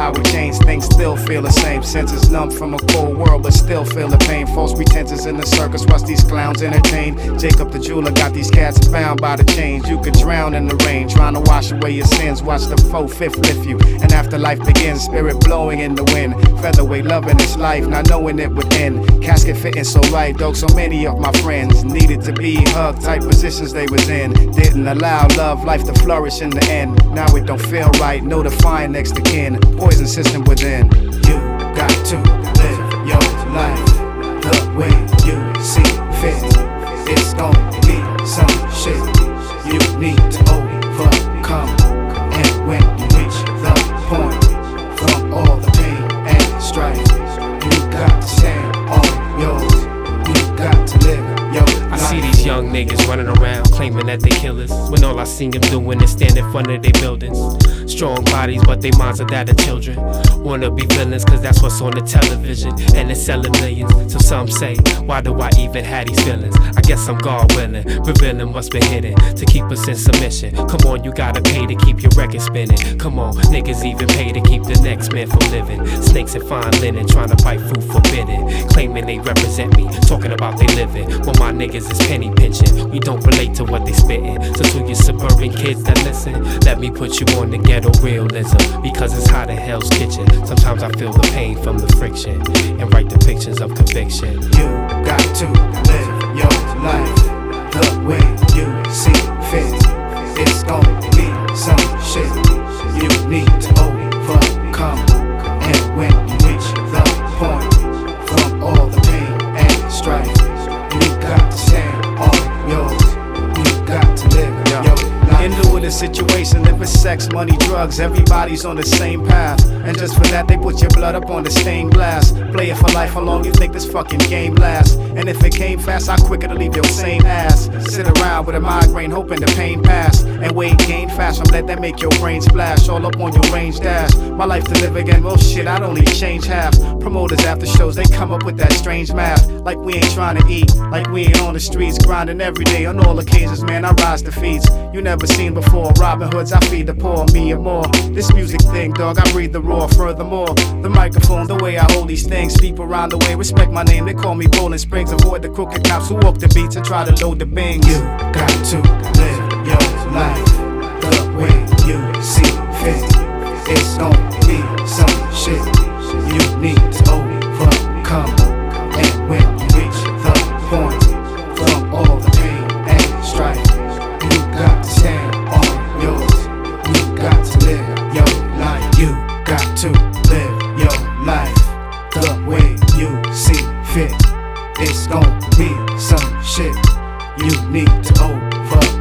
how we change things, still feel the same. Senses numb from a cold world, but still feel the pain. False pretenses in the circus, watch these clowns entertain. Jacob the jeweler got these cats bound by the chains. You could drown in the rain, trying to wash away your sins. Watch the 4/5 lift you, and after life begins, spirit blowing in the wind. Featherweight loving this life, not knowing it would end. Casket fitting so right, dog. So many of my friends needed to be hugged, tight positions they was in. Didn't allow love, life to flourish in the end. Now it don't feel right, notifying next to kin. Poison system within. You got to live your life the way you see fit. It's gonna be some shit you need to overcome. And when you reach the point from all the pain and strife, you got to stand on yours. You got to live your life. I see these young niggas running around claiming that they killers, when all I see them doing is stand in front of their buildings. Strong bodies, but they minds are that of children. Wanna be villains, cause that's what's on the television, and it's selling millions. So some say, why do I even have these feelings? I guess I'm God willing, revealing what's been hidden to keep us in submission. Come on, you gotta pay to keep your record spinning. Come on, niggas even pay to keep the next man from living. Snakes and fine linen, trying to bite fruit forbidden. Claiming they represent me, talking about they living. Well, my niggas is penny pinching. We don't relate to what they spitting. So to you suburban kids that listen, let me put you on the ghetto realism, because it's hot in Hell's Kitchen. Sometimes I feel the pain from the friction and write depictions of conviction. You got to live your life the way you see fit. It's gonna be some shit you need to overcome. And when you reach the point from all the pain and strife, you got to stand on yours. You got to live your life. Into the situation, if it's sex, money, drugs, everybody's on the same path. And just for that, they put your blood up on the stained glass. Play it for life, how long you think this fucking game lasts? And if it came fast, how quick it'll leave your sane ass. Sit around with a migraine, hoping the pain pass. And weight gain fast from let that make your brain splash. All up on your range dash. My life to live again, well shit, I'd only change half. Promoters after shows, they come up with that strange math. Like we ain't trying to eat, like we ain't on the streets. Grinding every day on all occasions, man, I rise to feats you never seen before. Robin Hoods, I feed the poor, me and more. This music thing, dog, I breathe the raw. Furthermore, the microphone, the way I hold these things. People around the way respect my name, they call me Bowling Springs. Avoid the crooked cops who walk the beats and try to load the bings. You got to live your life the way you see fit. It's gonna be some shit you need to overcome. And when you reach the point from all the pain and strife, you got to stand on yours. You got to live your life. You got to live your life the way you see fit. It's gonna be some shit you need to overcome.